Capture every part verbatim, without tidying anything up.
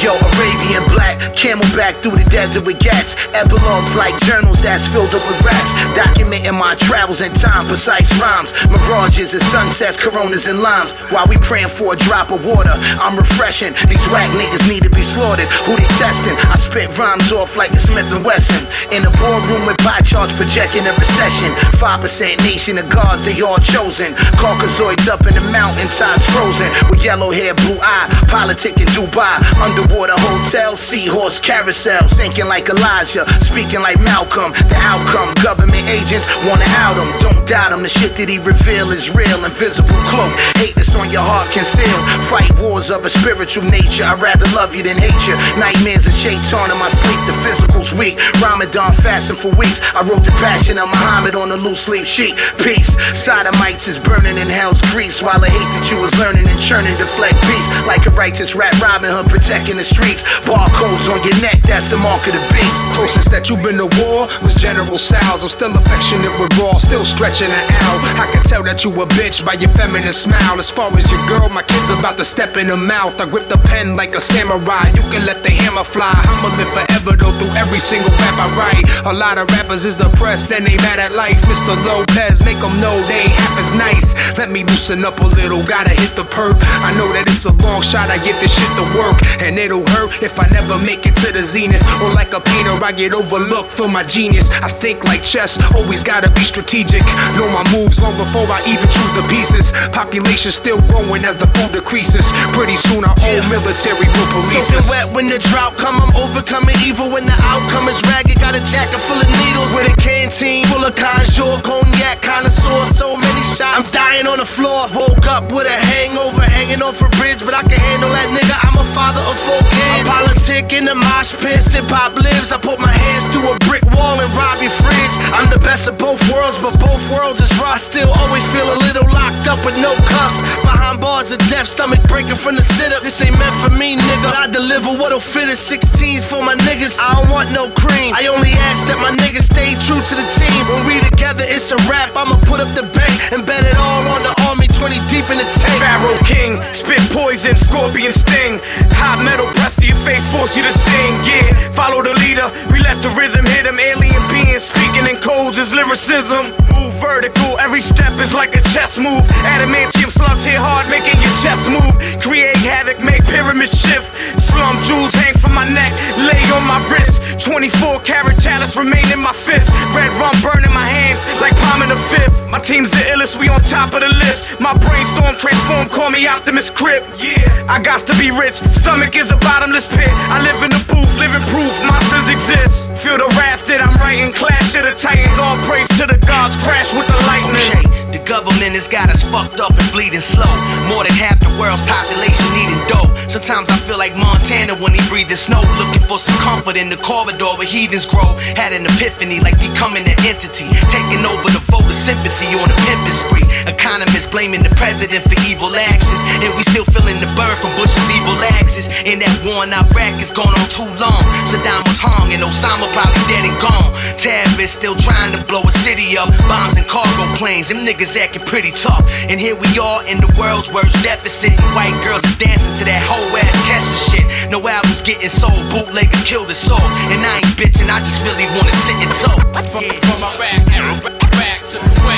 Yo, Arabian black, camelback through the desert with gats. Epilogues like journals that's filled up with raps, documenting my travels in time, precise rhymes. Mirages and sunsets, coronas and limes. While we praying for a drop of water, I'm refreshing. These whack niggas need to be slaughtered. Who they testing? I spit rhymes off like a Smith and Wesson. In a boardroom with pie charts projecting a recession. Five percent nation of gods, they all chosen. Caucasoids up in the mountain, tides frozen. With yellow hair, blue eye, politic in Dubai. Underwater hotel, seahorse carousels. Thinking like Elijah, speaking like Malcolm. The outcome, government agents wanna out him. Don't doubt him, the shit that he reveal is real. Invisible cloak, hate that's on your heart concealed. Fight wars of a spiritual nature. I'd rather love you than hate you. Nightmares and shaitan in my sleep, the physical's weak. Ramadan fasting for weeks. I wrote the passion of Muhammad on a loose leaf sheet. Peace, sodomites is burning in hell's grease. While I hate that you was learning and churning to deflect peace. Like a righteous rap Robin Hood protecting the streets. Barcodes on your neck, that's the mark of the beast. Closest that you've been to war was General Sal's. I'm still affectionate with Raw, still stretching an L. I can tell that you a bitch by your feminine smile. As far as your girl, my kid's about to step in her mouth. I grip the pen like a samurai, you can let the hammer fly. I'ma live forever though through every single rap I write. A lot of rappers is depressed, then they mad at life. Mister Lopez, make them know they ain't half as nice. Let me loosen up a little, gotta hit the perk. I know that it's a long shot, I get this shit to work. And it'll hurt if I never make it to the zenith. Or like a painter, I get overlooked for my genius. I think like chess, always gotta be strategic. Know my moves long before I even choose the pieces. Population still growing as the food decreases. Pretty soon our own military will police us. Soaking wet when the drought come, I'm overcoming evil when the outcome is ragged. Got a jacket full of needles with a canteen full of conjure, cognac, connoisseur, so many shots. I'm dying on the floor. Woke up with a hangover, hanging off a bridge, but I can handle that nigga. I'm a father of four kids. I'm politic in the mosh pits, hip hop lives. I put my hands through a brick wall and rob your fridge. I'm the best of both worlds, but both worlds is raw. I still always feel a little locked up with no cuffs. Behind bars of death, stomach breaking from the sit-up. This ain't meant for me, nigga. I deliver what'll fit as sixteens for my niggas. I don't want no cream. I only ask that my niggas stay true to the team. When we together, it's a rap. I'ma put up the bank and bet it all on the army. twenty deep in the tank. Pharaoh King, spit poison, scorpion sting. Hot metal press to your face, force you to sing. Yeah, follow the leader. We let the rhythm hit him. Alien beings speaking in codes is lyricism. Move vertical, every step is like a chess move. Adamantium slugs hit hard, making your chest move. Create havoc, make pyramid shift. Slum jewels hang from my neck, lay on my wrist. twenty-four karat chalice remain in my fist. Red rum burn in my hands like palm in the fifth. My team's the illest, we on top of the list. My brainstorm transform, call me Optimus Crip. Yeah, I got to be rich, stomach is a bottomless pit. I live in the booth, living proof, monsters exist. Feel the wrath that I'm writing, clash to the titans. All praise to the gods, crash with the lightning. Okay, the government has got us fucked up and bleeding slow. More than half the world's population needing dough. Sometimes I feel like Montana when he breathing snow. Looking for some comfort in the corridor where heathens grow. Had an epiphany like becoming an entity. Taking over the vote of sympathy on a pimping spree. Economists blaming the president for evil actions. And we still feeling the burn from Bush's evil axes. And that war in Iraq is gone on too long. Saddam was hung and Osama probably dead and gone. Terrorists still trying to blow a city up. Bombs and cargo planes, them niggas acting pretty tough. And here we are in the world's worst deficit. And white girls are dancing to that whole ass Kesha shit. No albums getting sold, bootleggers killed us all. And I ain't bitching, I just really wanna sit and talk. From, from Iraq, back to the way.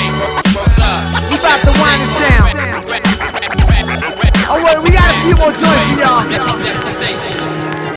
We about to wind us down. Oh wait, we got a few more joints for y'all.